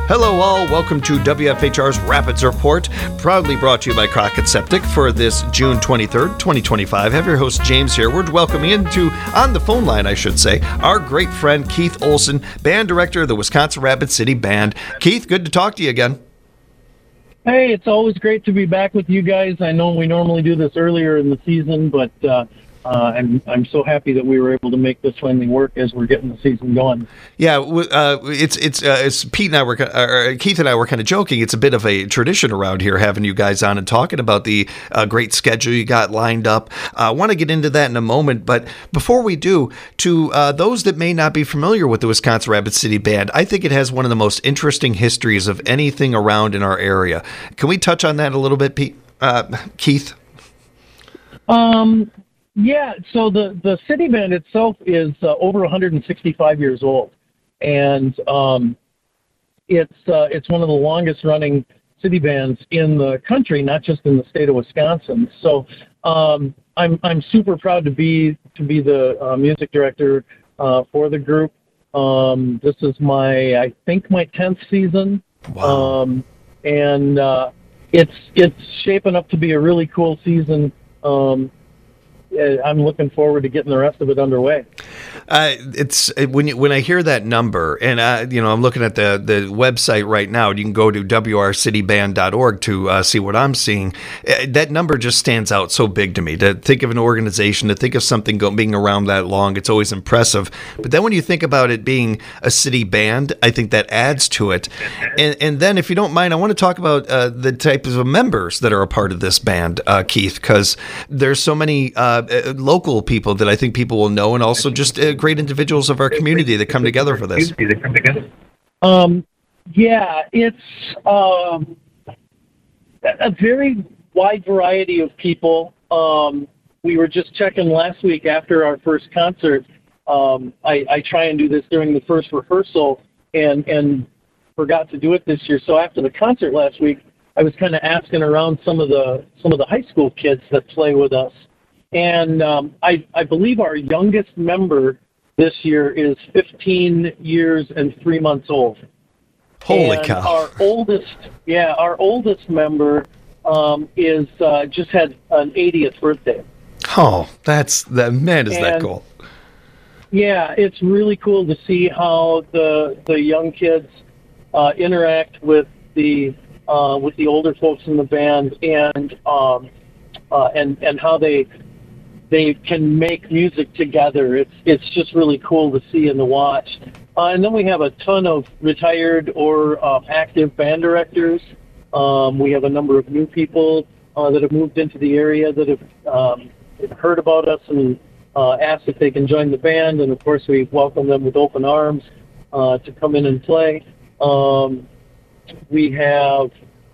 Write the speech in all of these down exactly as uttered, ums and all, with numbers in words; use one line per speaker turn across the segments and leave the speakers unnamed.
Hello all, welcome to W F H R's Rapids Report, proudly brought to you by Crockett Septic for this June twenty-third, twenty twenty-five. I have your host James here. We're welcoming into, on the phone line I should say, our great friend Keith Olson, band director of the Wisconsin Rapid City Band. Keith, good to talk to you again.
Hey, it's always great to be back with you guys. I know we normally do this earlier in the season, but uh, uh, I'm I'm so happy that we were able to make this finally work as we're getting the season going.
Yeah, uh, it's it's uh, it's Pete and I were uh, Keith and I were kind of joking. It's a bit of a tradition around here having you guys on and talking about the uh, great schedule you got lined up. I uh, want to get into that in a moment, but before we do, to uh, those that may not be familiar with the Wisconsin Rapid City Band, I think it has one of the most interesting histories of anything around in our area. Can we touch on that a little bit, Pete? Uh, Keith?
Um. Yeah, so the, the City Band itself is uh, over one hundred sixty-five years old, and um, it's uh, it's one of the longest running city bands in the country, not just in the state of Wisconsin. So um, I'm I'm super proud to be to be the uh, music director uh, for the group. Um, this is my I think my tenth season,
wow.
um, and uh, it's it's shaping up to be a really cool season. Um, I'm looking forward to getting the rest of it underway.
Uh, it's when you, when I hear that number, and uh, you know, I'm looking at the, the website right now. You can go to w r city band dot org to uh, see what I'm seeing. Uh, that number just stands out so big to me. To think of an organization, to think of something go, being around that long, it's always impressive. But then when you think about it being a city band, I think that adds to it. And and then, if you don't mind, I want to talk about uh, the types of members that are a part of this band, uh, Keith, because there's so many uh, local people that I think people will know, and also just uh, great individuals of our community that come together for this.
Um, yeah, it's um, a very wide variety of people. Um, we were just checking last week after our first concert. Um, I, I try and do this during the first rehearsal, and, and forgot to do it this year. So after the concert last week, I was kind of asking around some of the some of the high school kids that play with us. And um, I, I believe our youngest member this year is fifteen years and three months old.
Holy
and
cow!
Our oldest, yeah, our oldest member um, is uh, just had an eightieth birthday.
Oh, that's that man! Is
and,
that cool?
Yeah, it's really cool to see how the the young kids uh, interact with the uh, with the older folks in the band, and um, uh, and and how they. They can make music together. It's it's just really cool to see and to watch. Uh, and then we have a ton of retired or uh, active band directors. Um, we have a number of new people uh, that have moved into the area that have um, heard about us and uh, asked if they can join the band. And of course, we welcome them with open arms uh, to come in and play. Um, we have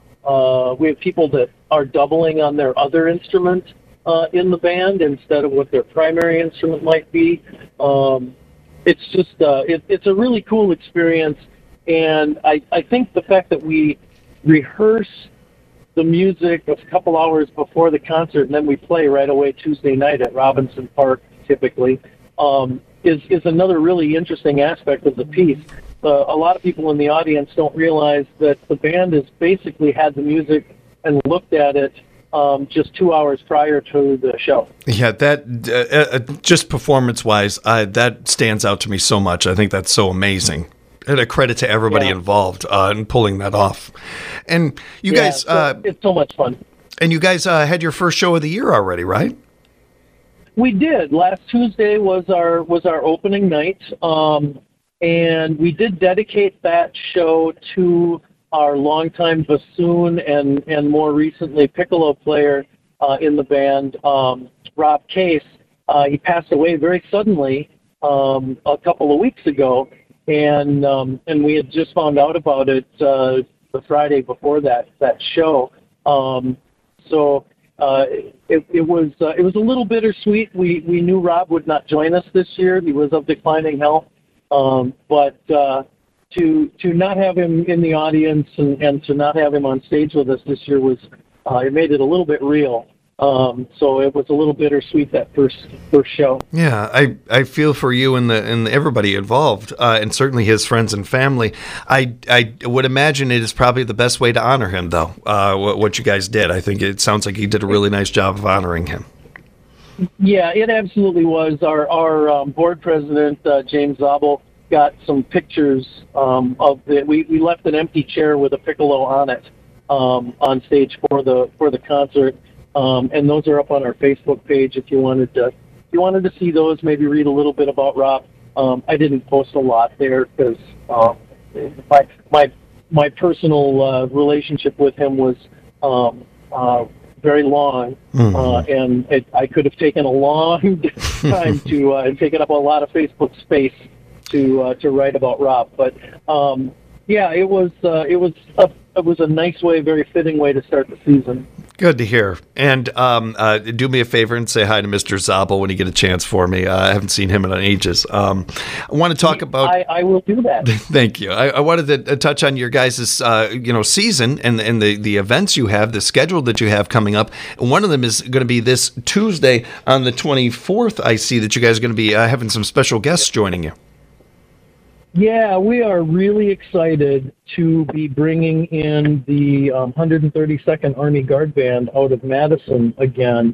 uh, we have people that are doubling on their other instruments Uh, in the band instead of what their primary instrument might be. Um, it's just uh, it, it's a really cool experience, and I, I think the fact that we rehearse the music a couple hours before the concert and then we play right away Tuesday night at Robinson Park typically um, is is another really interesting aspect of the piece. Uh, a lot of people in the audience don't realize that the band has basically had the music and looked at it Um, just two hours prior to the show.
Yeah, that uh, uh, just performance-wise, uh, that stands out to me so much. I think that's so amazing. And a credit to everybody
yeah.
involved uh, in pulling that off. And you
yeah,
guys,
so
uh,
it's so much fun.
And you guys uh, had your first show of the year already, right?
We did. Last Tuesday was our was our opening night, um, and we did dedicate that show to our longtime bassoon and, and more recently piccolo player uh, in the band, um, Rob Case. Uh, he passed away very suddenly um, a couple of weeks ago, and um, and we had just found out about it uh, the Friday before that that show. Um, so uh, it, it was uh, it was a little bittersweet. We we knew Rob would not join us this year. He was of declining health, um, but. Uh, To to not have him in the audience and, and to not have him on stage with us this year was uh, it made it a little bit real. Um, so it was a little bittersweet that first first show.
Yeah, I, I feel for you and the and everybody involved, uh, and certainly his friends and family. I I would imagine it is probably the best way to honor him, though. Uh, what, what you guys did, I think it sounds like you did a really nice job of honoring him.
Yeah, it absolutely was. Our our um, board president uh, James Zabel got some pictures um, of the. We, we left an empty chair with a piccolo on it um, on stage for the for the concert. Um, and those are up on our Facebook page if you wanted to if you wanted to see those, maybe read a little bit about Rob. Um, I didn't post a lot there because uh, my my my personal uh, relationship with him was um, uh, very long, mm-hmm. uh, and it, I could have taken a long time to uh, taken up a lot of Facebook space to uh, to write about Rob. But um, yeah, it was uh, it was a, it was a nice way, very fitting way to start the season.
Good to hear. And um, uh, do me a favor and say hi to Mister Zabel when you get a chance for me. Uh, I haven't seen him in ages. Um, I want to talk about.
I, I will do that.
Thank you. I, I wanted to touch on your guys' uh, you know season and and the, the events you have, the schedule that you have coming up. And one of them is going to be this Tuesday on the twenty-fourth. I see that you guys are going to be uh, having some special guests joining you.
Yeah, we are really excited to be bringing in the um, one hundred thirty-second Army Guard Band out of Madison again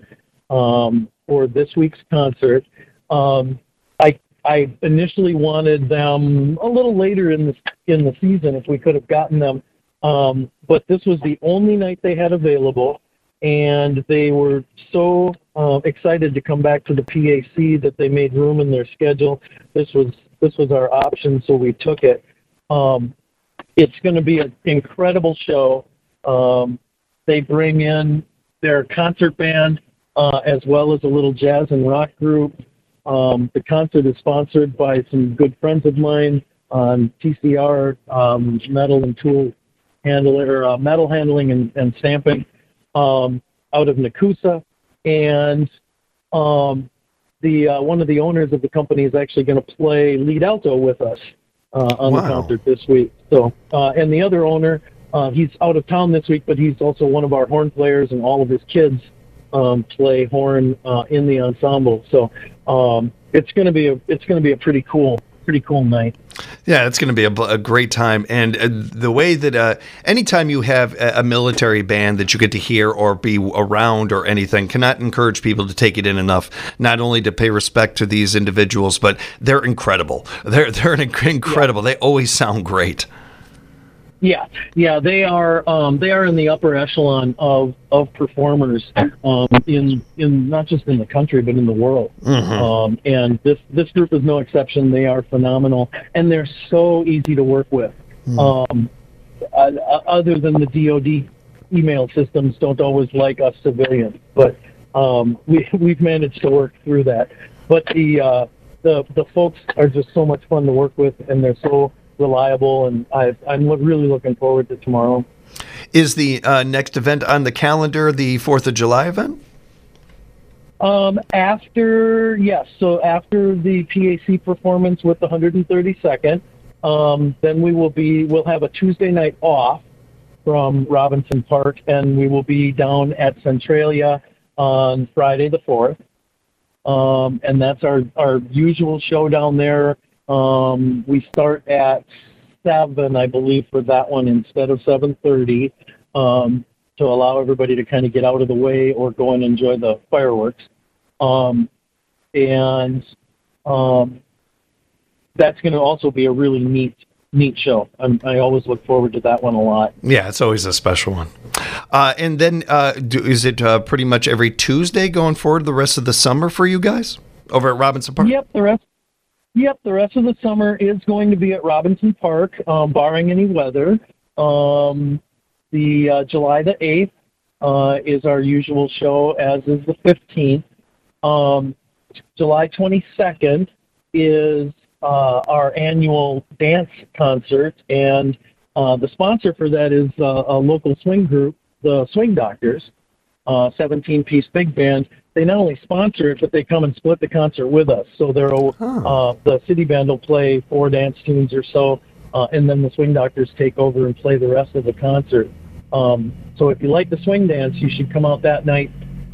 um, for this week's concert. Um, I I initially wanted them a little later in the in the season if we could have gotten them, um, but this was the only night they had available, and they were so uh, excited to come back to the P A C that they made room in their schedule. This was This was our option, so we took it. Um, it's going to be an incredible show. Um, they bring in their concert band uh, as well as a little jazz and rock group. Um, the concert is sponsored by some good friends of mine on T C R, um, metal and tool handler, uh, metal handling and, and stamping um, out of Nakusa. And um, The uh, one of the owners of the company is actually going to play lead alto with us uh, on wow. the concert this week. So, uh, and the other owner, uh, he's out of town this week, but he's also one of our horn players, and all of his kids um, play horn uh, in the ensemble. So, um, it's going to be a it's going to be a pretty cool pretty cool night.
Yeah, it's going to be a, a great time. And uh, the way that uh, anytime you have a, a military band that you get to hear or be around or anything, cannot encourage people to take it in enough, not only to pay respect to these individuals, but they're incredible. They're, they're incredible. Yeah. They always sound great.
Yeah, yeah, they are. Um, they are in the upper echelon of, of performers um, in in not just in the country but in the world. Mm-hmm. Um, and this this group is no exception. They are phenomenal, and they're so easy to work with. Mm. Um, uh, other than the D O D email systems don't always like us civilians, but um, we we've managed to work through that. But the uh, the the folks are just so much fun to work with, and they're so reliable, and I, I'm really looking forward to tomorrow.
Is the uh, next event on the calendar the fourth of July event?
Um, after, yes, so after the P A C performance with the one hundred thirty-second, um, then we will be, we'll have a Tuesday night off from Robinson Park, and we will be down at Centralia on Friday the fourth. Um, and that's our, our usual show down there. Um, we start at seven, I believe, for that one instead of seven thirty, um, to allow everybody to kind of get out of the way or go and enjoy the fireworks. Um, and um, that's going to also be a really neat, neat show. I'm, I always look forward to that one a lot.
Yeah, it's always a special one. Uh, and then uh, do, is it uh, pretty much every Tuesday going forward the rest of the summer for you guys over at Robinson Park?
Yep, the rest. Yep, the rest of the summer is going to be at Robinson Park, um, barring any weather. Um, the uh, July the eighth uh, is our usual show, as is the fifteenth. Um, July twenty-second is uh, our annual dance concert, and uh, the sponsor for that is uh, a local swing group, the Swing Doctors, uh, seventeen-piece big band. They not only sponsor it, but they come and split the concert with us. So they're, uh, the city band will play four dance tunes or so, uh, and then the Swing Doctors take over and play the rest of the concert. Um, so if you like the swing dance, you should come out that night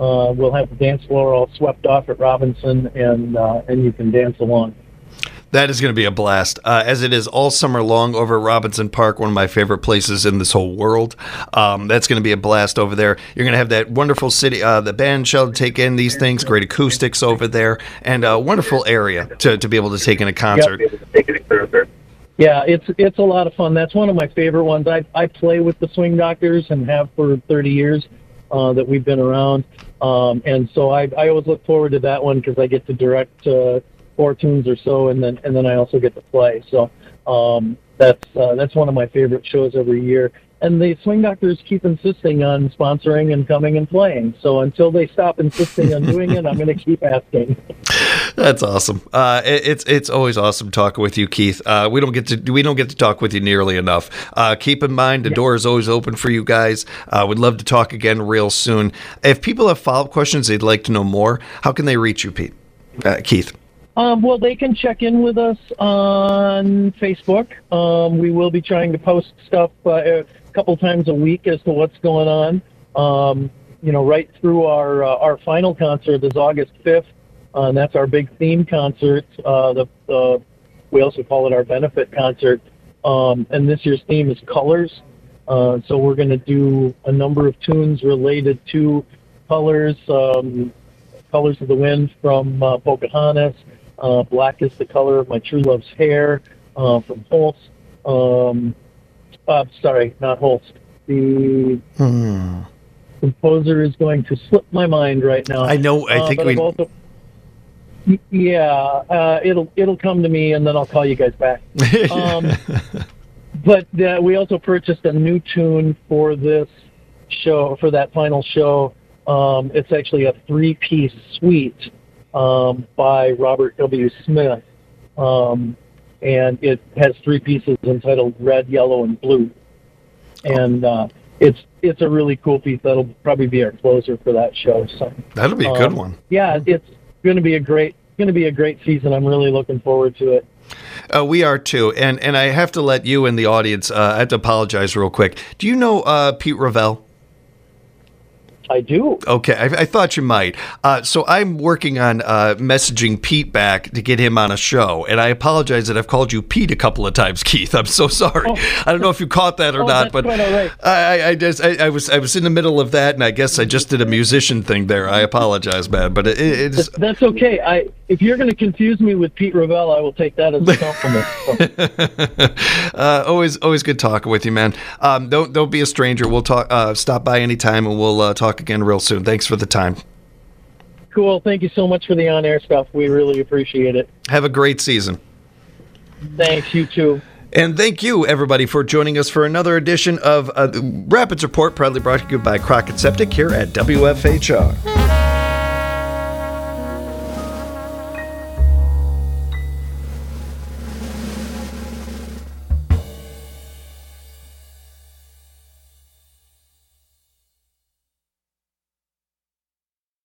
Uh, we'll have the dance floor all swept off at Robinson, and uh, and you can dance along.
That is going to be a blast, uh, as it is all summer long over at Robinson Park, one of my favorite places in this whole world. Um, that's going to be a blast over there. You're going to have that wonderful city, uh, the band shell to take in these things, great acoustics over there, and a wonderful area to, to be able to take in a concert.
Yep. Yeah, it's it's a lot of fun. That's one of my favorite ones. I I play with the Swing Doctors and have for thirty years uh, that we've been around, um, and so I I always look forward to that one because I get to direct uh, four tunes or so, and then and then I also get to play. So um, that's uh, that's one of my favorite shows every year. And the Swing Doctors keep insisting on sponsoring and coming and playing. So until they stop insisting on doing it, I'm going to keep asking.
That's awesome. Uh, it, it's it's always awesome talking with you, Keith. Uh, we don't get to we don't get to talk with you nearly enough. Uh, keep in mind the yeah. door is always open for you guys. Uh, would love to talk again real soon. If people have follow up questions, they'd like to know more. How can they reach you, Pete? Uh, Keith.
Um, well, they can check in with us on Facebook. Um, we will be trying to post stuff uh, a couple times a week as to what's going on. Um, you know, right through our uh, our final concert is August fifth, uh, and that's our big theme concert. Uh, the, the we also call it our benefit concert. Um, and this year's theme is colors. Uh, so we're going to do a number of tunes related to colors. Um, Colors of the Wind from uh, Pocahontas. Uh, Black is the Color of My True Love's Hair uh, from Holst. Um, uh, sorry, not Holst. The hmm. composer is going to slip my mind right now.
I know. I uh, think we. Also,
yeah, uh, it'll it'll come to me, and then I'll call you guys back. Um, but uh, we also purchased a new tune for this show, for that final show. Um, it's actually a three-piece suite um, by Robert W. Smith, um, and it has three pieces entitled Red, Yellow, and Blue. And uh, it's it's a really cool piece. That'll probably be our closer for that show. So
that'll be a
um,
good one.
Yeah, it's going to be a great going to be a great season. I'm really looking forward to it.
Uh, we are too, and and I have to let you and the audience. Uh, I have to apologize real quick. Do you know uh, Pete Ravel?
I do.
Okay, I, I thought you might. Uh, so I'm working on uh, messaging Pete back to get him on a show, and I apologize that I've called you Pete a couple of times, Keith. I'm so sorry. Oh. I don't know if you caught that or
oh,
not,
that's
but
quite all right.
I, I just I, I was I was in the middle of that, and I guess I just did a musician thing there. I apologize, man, but it, it's
that's okay. I if you're going to confuse me with Pete Ravel, I will take that as a compliment. So.
uh, always always good talking with you, man. Um, don't don't be a stranger. We'll talk. Uh, stop by anytime, and we'll uh, talk again real soon. Thanks for the time.
Cool. Thank you so much for the on-air stuff. We really appreciate it.
Have a great season.
Thanks. You too.
And thank you, everybody, for joining us for another edition of uh, Rapids Report, proudly brought to you by Crockett Septic here at W F H R.